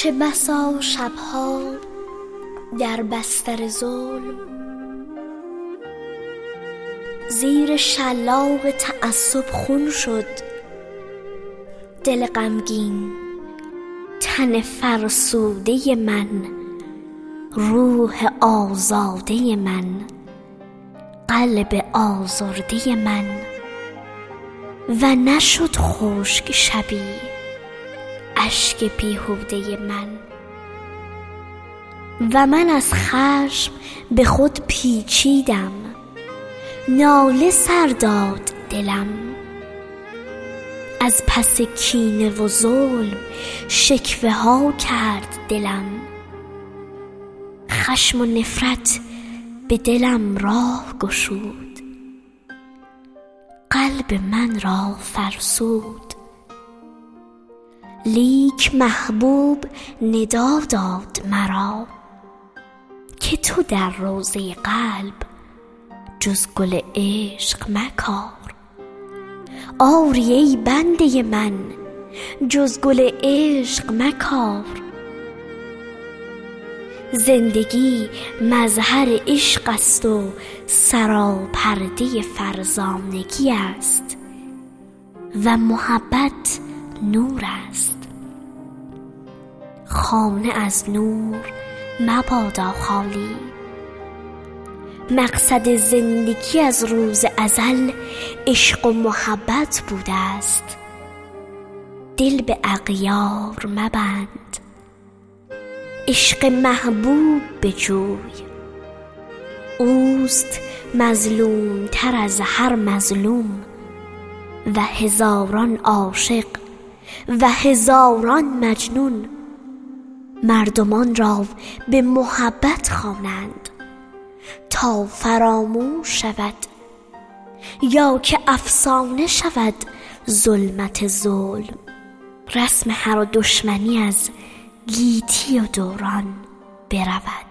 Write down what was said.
چه بسا شبها در بستر ظلم، زیر شلاق تعصب خون شد دل غمگین، تن فرسوده من، روح آزاده من، قلب آزرده من. و نشد خشک شبی اشک بیهوده من، و من از خشم به خود پیچیدم، ناله سر داد دلم. از پس کینه و ظلم شکوه ها کرد دلم، خشم و نفرت به دلم راه گشود، قلب من را فرسود. لیک محبوب ندا داد مرا که تو در روضه قلب جز گل عشق مکار. آری ای بنده من جز گل عشق مکار. زندگی مظهر عشق است و سراپرده فرزانگی است، و محبت نور است. خانه از نور مبادا خالی، مقصد زندگی از روز ازل عشق و محبت بوده است. دل به اغیار مبند، عشق محبوب بجوی. اوست مظلوم تر از هر مظلوم، و هزاران عاشق و هزاران مجنون. مردمان را به محبت خوانند تا فراموش شود، یا که افسانه شود ظلمت ظلم. رسم هر دشمنی از گیتی و دوران برود.